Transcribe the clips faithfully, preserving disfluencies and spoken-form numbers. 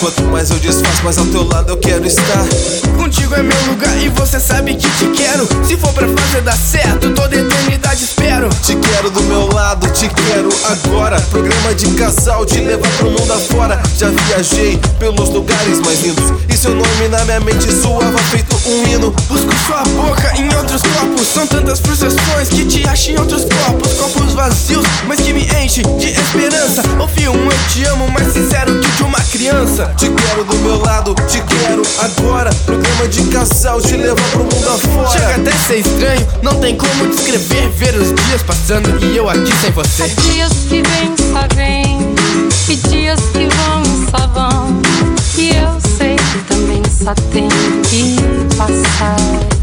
Quanto mais eu desfaço, mais ao teu lado eu quero estar. Contigo é meu lugar e você sabe que te quero. Se for pra fazer dar certo, toda eternidade espero. Te quero do meu lado, te quero agora. Programa de casal, te levar pro mundo afora. Já viajei pelos lugares mais lindos e seu nome na minha mente soava feito um hino. Busco sua boca em outros corpos. São tantas frustrações que te acho em outros corpos. Corpos vazios, mas que me enchem de esperança. Ouvi um eu te amo mais sincero que de uma criança. Te quero do meu lado, te quero agora. Programa de casal, te levar pro mundo afora. Chega até ser estranho, não tem como descrever. Ver os dias passando e eu aqui sem você. Há dias que vem, só vem, e dias que vão, só vão. E eu sei que também só tem que passar.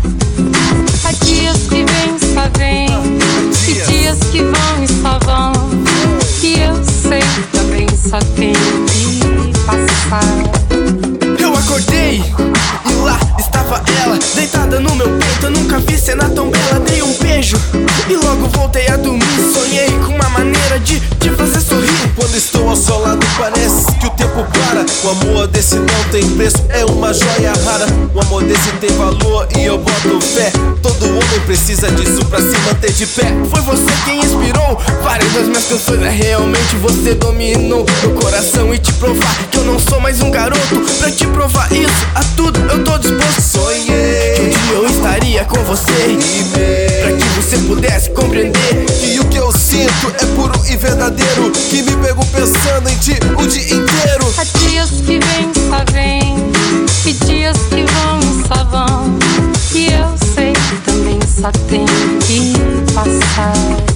Há dias que vem, só vem, e dias que vão e só vão. E eu sei que também só tem que passar. Eu acordei e lá estava ela, deitada no meu peito. Eu nunca vi cena tão bela. Dei um beijo e logo voltei a dormir. Sonhei com uma maneira de te fazer sorrir. Quando estou ao seu lado parece que o tempo para. O amor desse não tem preço, é uma joia rara. O amor desse tem valor e eu boto fé. Todo homem precisa disso pra se manter de pé. Foi você quem inspirou várias das minhas canções. É realmente você dominou meu coração. E te provar que eu não sou mais um garoto. Pra te provar isso, a tudo eu tô disposto. Sonhei que um dia eu estaria com você, pra que você pudesse compreender que o que eu sinto é puro e verdadeiro, que me pego pensando em ti o dia inteiro. Há dias que vem, só vem, e dias que vão e só vão. E eu sei que também só tem que passar.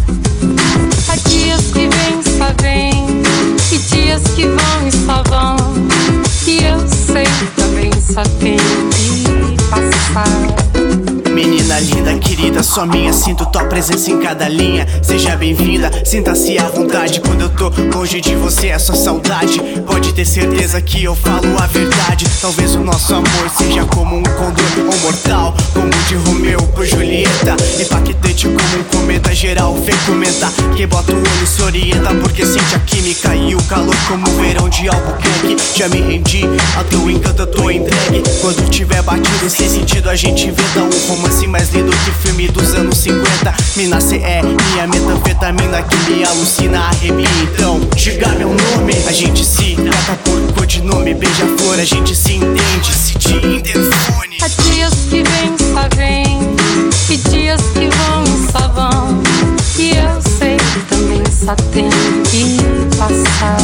Há dias que vem, só vem, e dias que vão e só vão. E eu sei que também só tem que passar. Menina linda, querida, só minha, sinto tua presença em cada linha. Seja bem-vinda, sinta-se à vontade. Quando eu tô longe de você é só saudade. Pode ter certeza que eu falo a verdade. Talvez o nosso amor seja como um condor ou mortal, como de Romeu por Julieta, impactante como um cometa. Geral vem comentar, quem bota o olho se orienta, porque sente a química e o calor como o verão de Albuquerque. Já me rendi ao teu encanto, eu tô entregue. Quando tiver batido sem sentido a gente inventa um romance mais lindo que filme dos anos cinquenta. Mina, cê é minha metanfetamina que me alucina, arrepia. Então, diga meu nome. A gente se trata por codinome, beija-flor, a gente se entende, se te interfone. Há dias que vem, só vem, e dias que vão e só vão. E eu sei que também só tem que passar.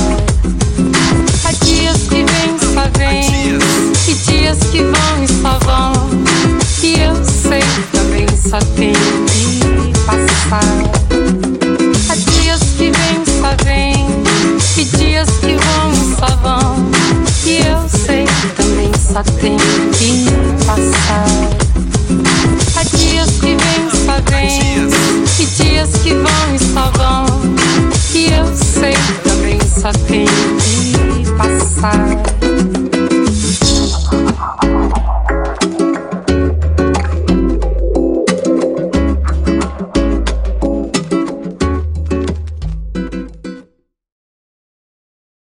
Há dias que vem, só vem, e dias que vão e só vão. E eu sei que também só tem que passar. Há dias que vem, só vem, e dias que vão e só vão. E eu sei que também só tem que passar. Há dias que vem, só vem, e dias que vão e só vão. E eu sei que também só tem que passar.